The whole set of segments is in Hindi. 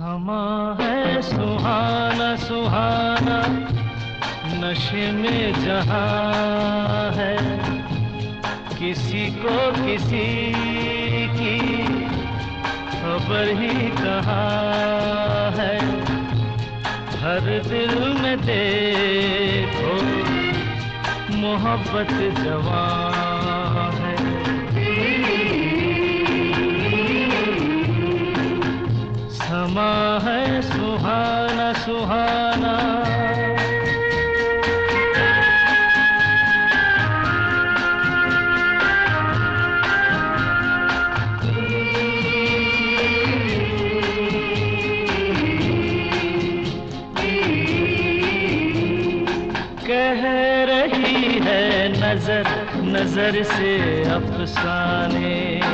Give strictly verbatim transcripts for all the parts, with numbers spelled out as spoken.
समा है सुहाना सुहाना, नशे में जहां है, किसी को किसी की खबर ही कहाँ है। हर दिल में देखो मोहब्बत जवां है। समा है सुहाना सुहाना। कह रही है नजर नजर से अफसाने,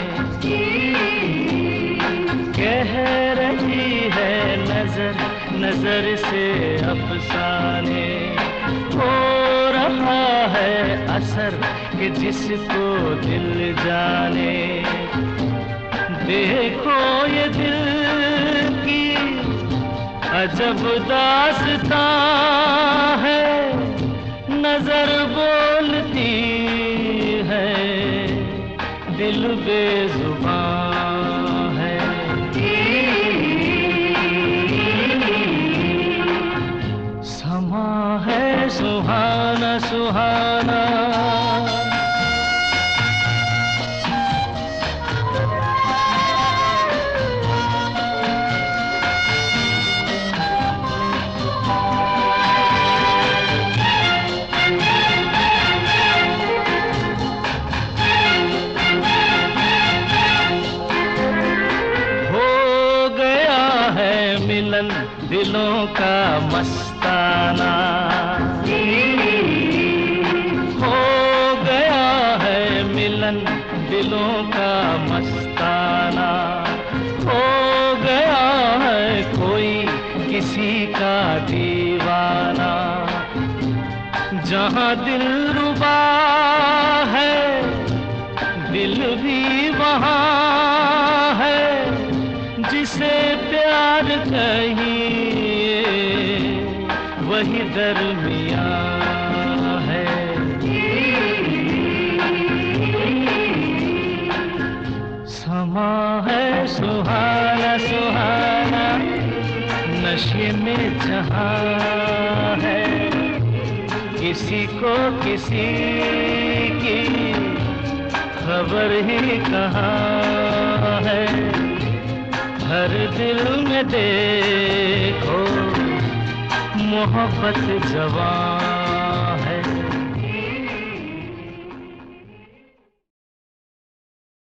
कह रही है नजर नजर से अफसाने। हो रहा है असर कि जिसको दिल जाने। देखो ये दिल की अजब दास्तां है, नजर बोलती है दिल बेजुबान है। समा है सुहाना सुहाना। मिलन दिलों का मस्ताना हो गया है, मिलन दिलों का मस्ताना हो गया है। कोई किसी का दीवाना, जहां दिल रुबा है दिल भी वहां है। जिसे प्यार कहिए वही दरमियां है। समा है सुहाना सुहाना, नशे में जहां है, किसी को किसी की खबर ही कहाँ है। हर दिल में देखो मोहब्बत जवां